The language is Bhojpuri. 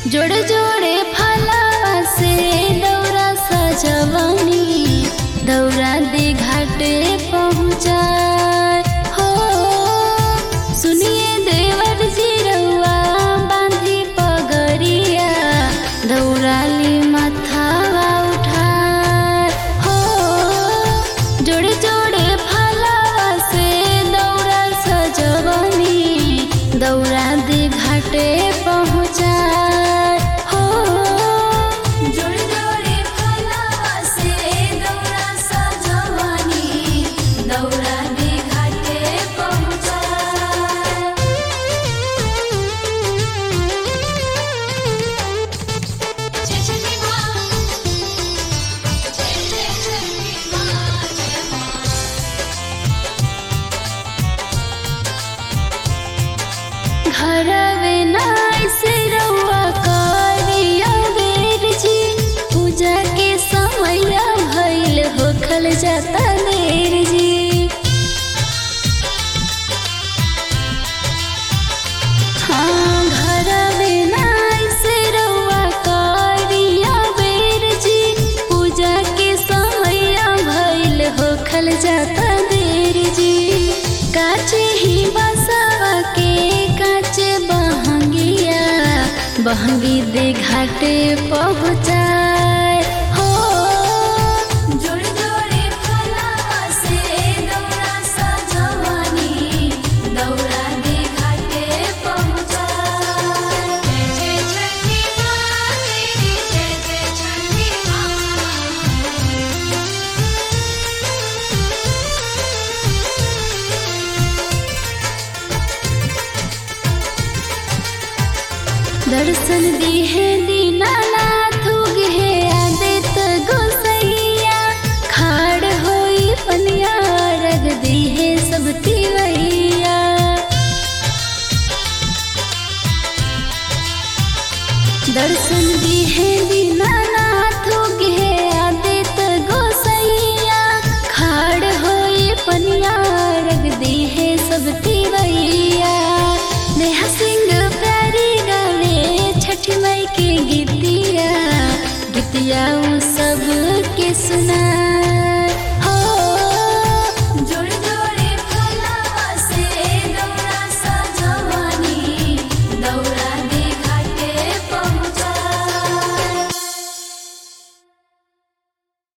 जोड़े जोड़े फलवा से दौरा सजवनी, दौरा दे घाटे पहुँचाए हो। सुनिए देवर जी रउआ बांधी पगरिया, दौरा ली माथावा उठाए हो। जोड़े जोड़े फलवा से दौरा सजवनी, दौरा दे घाटे पहुँचाए हो। जोड़े जोड़े फलवा से दौरा सजवनी, दौरा दे घाटे पहुँचाए। जय जय माँ, जय जय छठी माँ, जय माँ। घरवे नाई से रउआ करिया बेर जी, पूजा के समैया भइल होखल जाता देर जी। हाँ, घरवे नाई से रउआ करिया बेर जी, पूजा के समैया भइल होखल जाता देर जी। काचे ही बसवा के काचे बहंगिया, बहंगी दे घाटे पहुँचाए हो। जोड़े जोड़े फलवा से दौरा सजवनी, दौरा दे घाटे पहुँचाए। जय जय छठी माँ तेरी, जय जय छठी माँ। दर्शन दिहे दीनानाथ उगे आदित गोसैया, खाड़ होई पनिया रग दिहे सब तिवैया। दर्शन दिहे